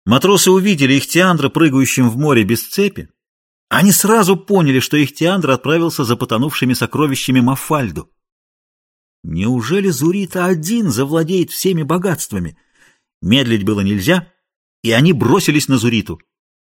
Матросы увидели Ихтиандра, прыгающим в море без цепи. Они сразу поняли, что Ихтиандр отправился за потонувшими сокровищами Мафальду. Неужели Зурита один завладеет всеми богатствами? Медлить было нельзя, и они бросились на Зуриту.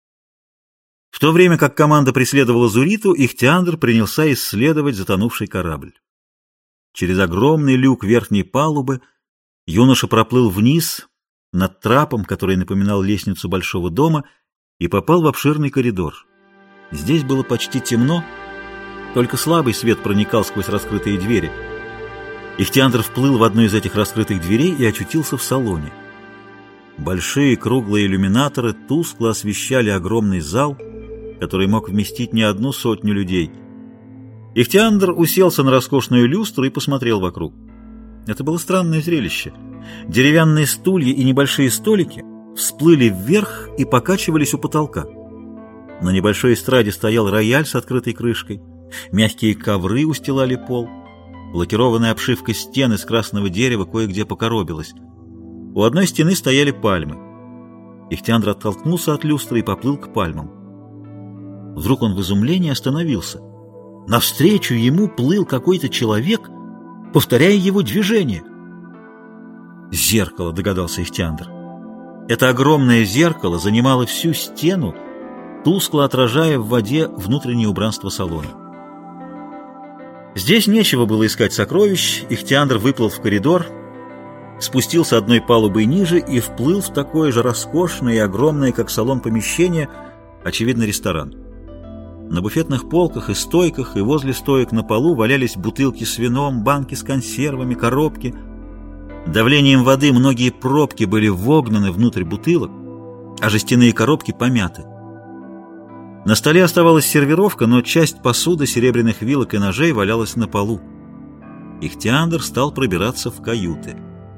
В то время как команда преследовала Зуриту, Ихтиандр принялся исследовать затонувший корабль. Через огромный люк верхней палубы юноша проплыл вниз над трапом, который напоминал лестницу большого дома, и попал в обширный коридор. Здесь было почти темно, только слабый свет проникал сквозь раскрытые двери. Ихтиандр вплыл в одну из этих раскрытых дверей и очутился в салоне. Большие круглые иллюминаторы тускло освещали огромный зал, который мог вместить не одну сотню людей. Ихтиандр уселся на роскошную люстру и посмотрел вокруг. Это было странное зрелище. Деревянные стулья и небольшие столики всплыли вверх и покачивались у потолка. На небольшой эстраде стоял рояль с открытой крышкой, мягкие ковры устилали пол, лакированная обшивка стен из красного дерева кое-где покоробилась. У одной стены стояли пальмы. Ихтиандр оттолкнулся от люстры и поплыл к пальмам. Вдруг он в изумлении остановился. Навстречу ему плыл какой-то человек, повторяя его движение. «Зеркало», — догадался Ихтиандр. Это огромное зеркало занимало всю стену, тускло отражая в воде внутреннее убранство салона. Здесь нечего было искать сокровищ. Ихтиандр выплыл в коридор, спустился одной палубой ниже и вплыл в такое же роскошное и огромное, как салон, помещение, очевидно, ресторан. На буфетных полках и стойках, и возле стоек на полу валялись бутылки с вином, банки с консервами, коробки. Давлением воды многие пробки были вогнаны внутрь бутылок, а жестяные коробки помяты. На столе оставалась сервировка, но часть посуды, серебряных вилок и ножей валялась на полу. Ихтиандр стал пробираться в каюты.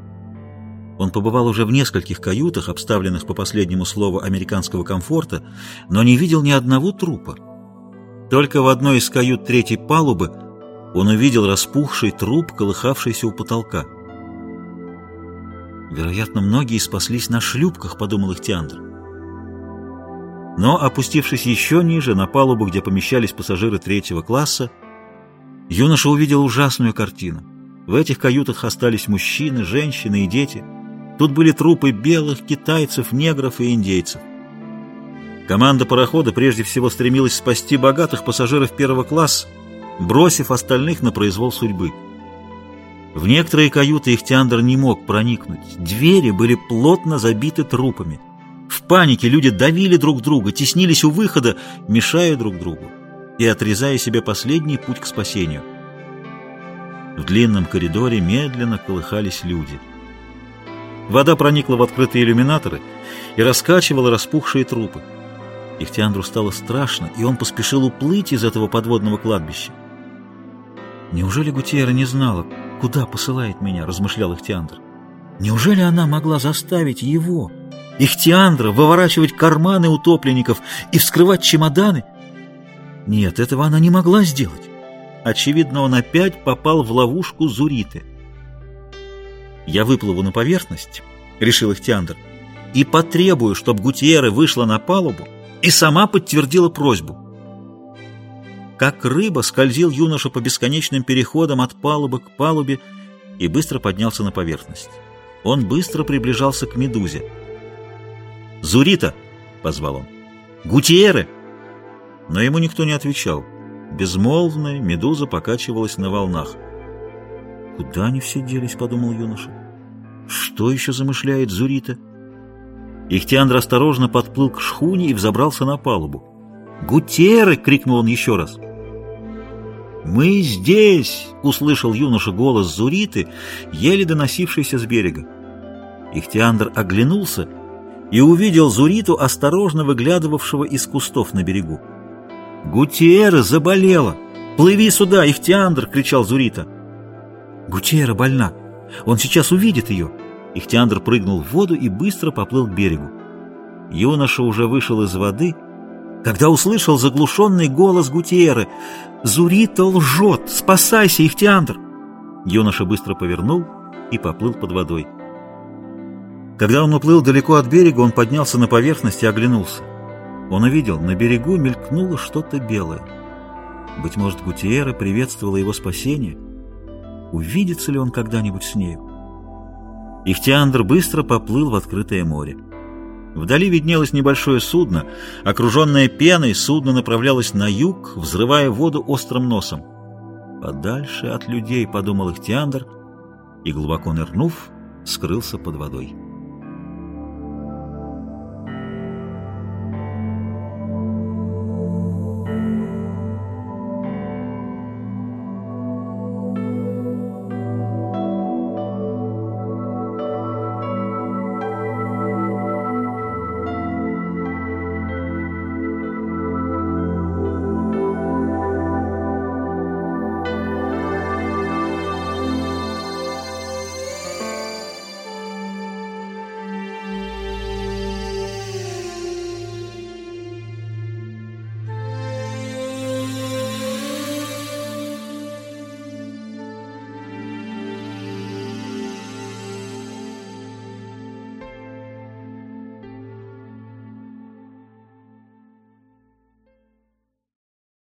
Он побывал уже в нескольких каютах, обставленных по последнему слову американского комфорта, но не видел ни одного трупа. Только в одной из кают третьей палубы он увидел распухший труп, колыхавшийся у потолка. «Вероятно, многие спаслись на шлюпках», — подумал Ихтиандр. Но, опустившись еще ниже, на палубу, где помещались пассажиры третьего класса, юноша увидел ужасную картину. В этих каютах остались мужчины, женщины и дети. Тут были трупы белых, китайцев, негров и индейцев. Команда парохода прежде всего стремилась спасти богатых пассажиров первого класса, бросив остальных на произвол судьбы. В некоторые каюты Ихтиандр не мог проникнуть. Двери были плотно забиты трупами. В панике люди давили друг друга, теснились у выхода, мешая друг другу и отрезая себе последний путь к спасению. В длинном коридоре медленно колыхались люди. Вода проникла в открытые иллюминаторы и раскачивала распухшие трупы. Ихтиандру стало страшно, и он поспешил уплыть из этого подводного кладбища. «Неужели Гутьерра не знала, куда посылает меня?» — размышлял Ихтиандр. «Неужели она могла заставить его, Ихтиандра, выворачивать карманы утопленников и вскрывать чемоданы? Нет, этого она не могла сделать. Очевидно, он опять попал в ловушку Зуриты. «Я выплыву на поверхность», — решил Ихтиандр, «и потребую, чтобы Гутьерра вышла на палубу и сама подтвердила просьбу». Как рыба скользил юноша по бесконечным переходам от палубы к палубе и быстро поднялся на поверхность. Он быстро приближался к Медузе. «Зурита!» — позвал он. «Гутьерра!» Но ему никто не отвечал. Безмолвная Медуза покачивалась на волнах. «Куда они все делись?» — подумал юноша. «Что еще замышляет Зурита?» Ихтиандр осторожно подплыл к шхуне и взобрался на палубу. «Гутьерра!» — крикнул он еще раз. «Мы здесь!» — услышал юноша голос Зуриты, еле доносившийся с берега. Ихтиандр оглянулся и увидел Зуриту, осторожно выглядывавшего из кустов на берегу. «Гутьерра заболела! Плыви сюда, Ихтиандр!» — кричал Зурита. «Гутьерра больна! Он сейчас увидит ее!» Ихтиандр прыгнул в воду и быстро поплыл к берегу. Юноша уже вышел из воды, когда услышал заглушенный голос Гутьерры. «Зурита лжет! Спасайся, Ихтиандр!» Юноша быстро повернул и поплыл под водой. Когда он уплыл далеко от берега, он поднялся на поверхность и оглянулся. Он увидел, на берегу мелькнуло что-то белое. Быть может, Гутиера приветствовала его спасение? Увидится ли он когда-нибудь с нею? Ихтиандр быстро поплыл в открытое море. Вдали виднелось небольшое судно. Окруженное пеной, судно направлялось на юг, взрывая воду острым носом. «Подальше от людей», — подумал Ихтиандр, и, глубоко нырнув, скрылся под водой.